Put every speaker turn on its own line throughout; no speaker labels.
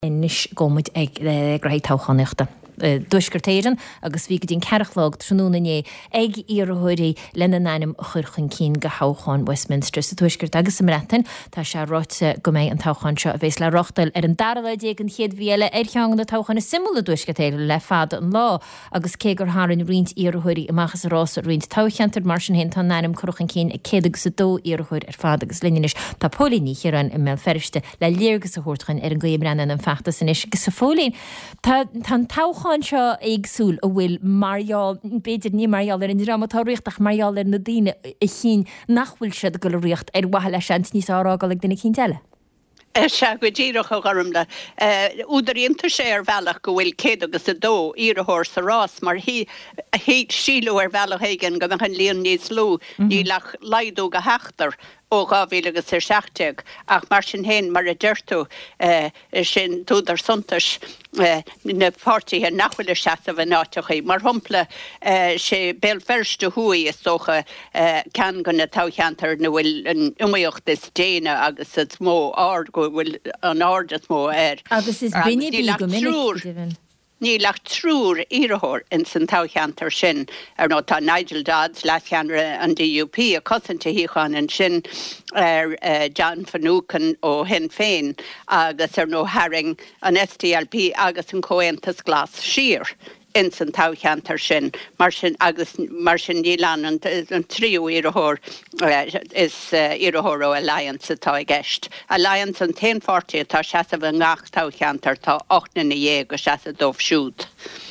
Nis gomid ag greithtáchaneachta. Duisgurtéiran agus bhí go dtín cearachlog trúnané ag iarthúirí lena naim churchan cín go hácháin Westminster sa tuisgurt agus sa mretain tá se ráte go méid an táchan seo a bhés le rochtal an darlaid ag an chéad bhíile teang na táchan na simúla duisgurtéir le fad an lá agus cé gur háann riint iarthúirí amachchas rás riint táchantar mar sin hen tá naim churchan cín ag céad sa dó iarthúir fad agus linis tá pólíní hiran i mé feriste le léirgus a thuirchain an gléimrennen an fachta san is gus sa fólín tá táchan seo agsúil a bhfuil marall beidir ní marall an dramatáíochtach marall na daine i chin nachhfuil siad go riocht waithe leis an níos árágáil ag duna chin teile.
Se go ddíireach a garmla. Údaríonnta sé ar bhealach go bhfuil céad agus a dó iarthóir sa rás, mar hí síú ar bhealach éigen go bheitchan líon níos lú, ní lech laidú go heachtar ó gábhíle agus ar seachteag, ach mar sin héin mar a deirtú sin túdar suntas na pártaithe nachhfuil seaamh a nátechaí. Mar thumpla sé béal ferste thuaí is socha cean go na tácheantar na bhfuil an umaíocht is déine agus is mó ard go bhfuil an ard is mó air.
Agus is bine bí go minic.
Ní lech trúr iarthóir in san tácheantar sin ar nó tá Nigel Dodds leithcheanra an DUP a cosanta híáin an sin ar John Fanúcan ó hen féin agus ar nó Haring an SDLP agus an Comhaontas Glas Siar in san tácheantar sin mar sin dílan an tríú iarthóir is iarthóir ó Alliance atá i gceist. Alliance an 1040 tá seaamh an ngach tácheantar tá 8 go seaamh dómh siúd.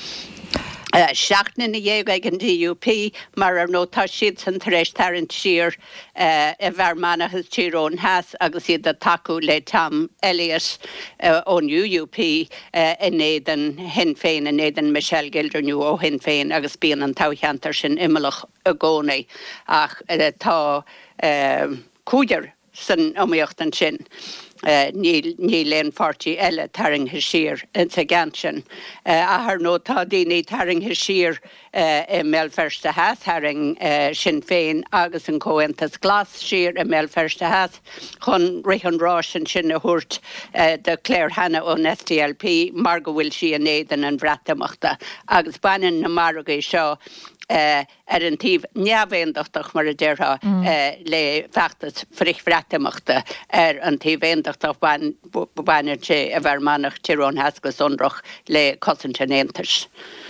7 ag an DUP mar ar nó tá siad san taréis tarint siar i bhar manachas tírónn heas agus iad a taú le Tom Elliott ón UUP in éan hen féin in éan Michelle Gildernew ó hen féin agus bíon an tácheantar sin imimeach a gcónaí ach tá cúidir san omíocht an sin. Ní léon fartí eile taringthe siar in sa gan sin. Ahar nó tá daoine taringthe siar i Melferste Heas, Haring Sinn Féin agus an Comhaontas Glas Siar i Melferste Heas, chun rihan rás an sin a thuirt de Claire Hanna ón SDLP, mar go bhfuil si an éidan an bhreatamachta. Agus banan na margaí seo ar an tíh neamhéondachtach mar a deirtha le feachtas frithbhreatamachta ar an tíh héondachtach bainir sé a bhar manach tírónn heas go sonrach le cosanta néantais.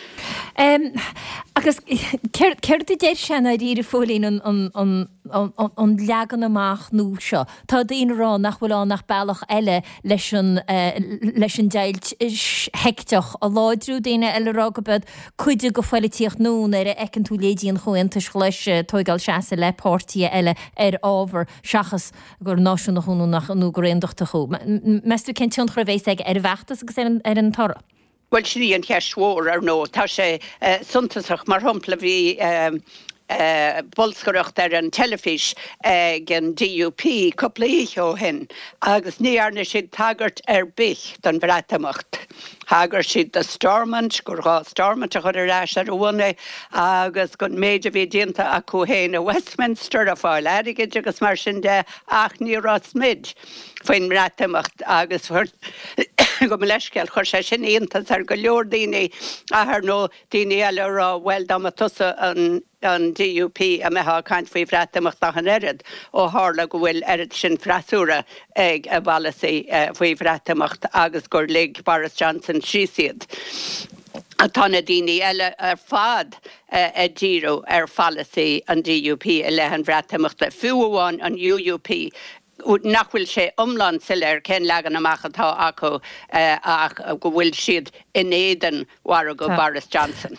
Agus ceir déir sin a ríir fólín an leagan amach nó seo. Tá daon rá nach bhfuil an nach bailach eile leis an deilt heicteach a láidrú daine eile rágabad chuide go foiiltíocht nún ar ecin tú lédíon chuintas leis toigáil seasa le pártaí eile ar ábhar seachas gur náisiú na húnú nach nó go réondochta chu. Meistú cin tion chravéis ag ar bheachtas agus ar an tara.
Well, sí an cheismhór ar nó, tá sé suntasach mar thumpla bhí bolscoireacht ar an telefís ag an DUP coppla ó hen, agus níarna siad tagart ar bich don bhreatamacht. Hagar siad de Stormont, gur gá Stormont a chud arás ar bhna, agus gon méidir bhí dianta acu héin a Westminster a fáil aige agus mar sin de ach ní rás mid faoin bhreatamacht agus go leisceil chuir sé sin íontas ar go leor daoine ahar nó daoine eile rá bhfuil damatusa an DUP a metha caint faoi bhreatamach an erid ó hála go bhfuil erid sin freasúra ag a bhalasaí faoi bhreatamacht agus gur lig Boris Johnson sísiad. A tána daoine eile ar fad a ddíreú ar fallasaí an DUP i lehan bhreatamachta fuamháin an UUP nachhfuil sé umlan silir cén legan amachatá acu ach go bhfuil siad in éidan war go Boris Johnson.